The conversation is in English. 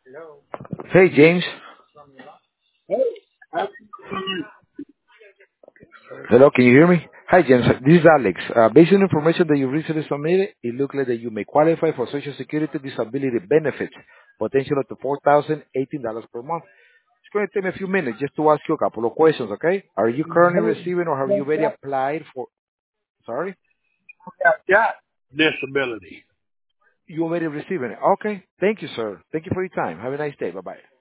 Hey, James. Hello, can you hear me? Hi, James. This is Alex. Based on information that you recently submitted, it looks like that you may qualify for Social Security disability benefits, potential up to $4,018 per month. It's going to take me a few minutes just to ask you a couple of questions, okay? Are you currently receiving or have you already applied for, sorry? I've got disability. You already receiving it. Okay. Thank you, sir. Thank you for your time. Have a nice day. Bye-bye.